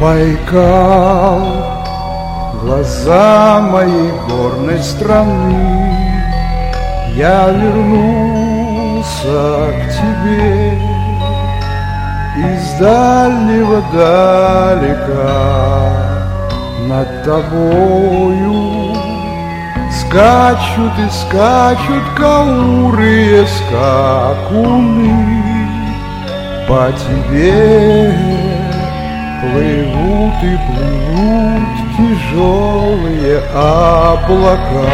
Байкал, глаза моей горной страны, я вернулся к тебе из дальнего далека. Над тобою скачут и скачут каурые скакуны, по тебе плывут и плывут тяжелые облака.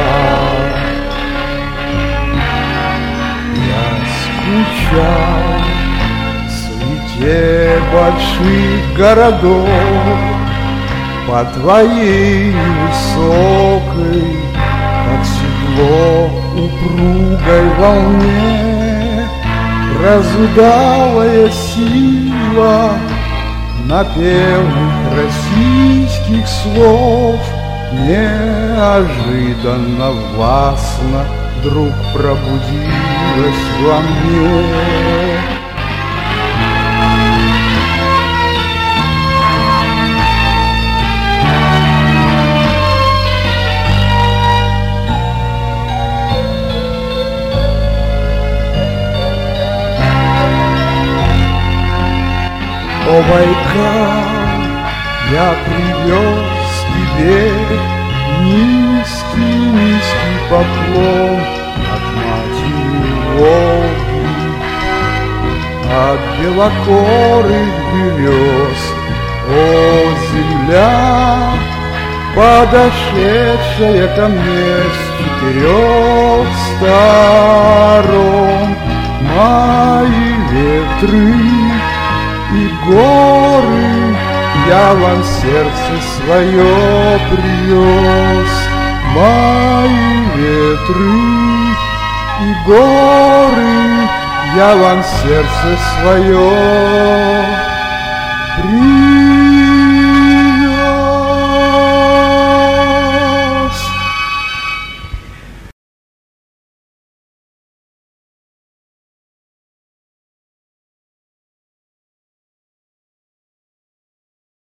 Я скучал в суете больших городов по твоей высокой, как седло упругой волне. Разудалая сила напевных российских слов неожиданно властно вдруг пробудилась во мне. О, Байкал, я привез тебе низкий поклон от матери Волги, от белокорых берез. О, земля, подошедшая ко мне с четырех сторон, мои ветры и горы, я вам сердце свое привез. Мои ветры и горы, я вам сердце свое привез.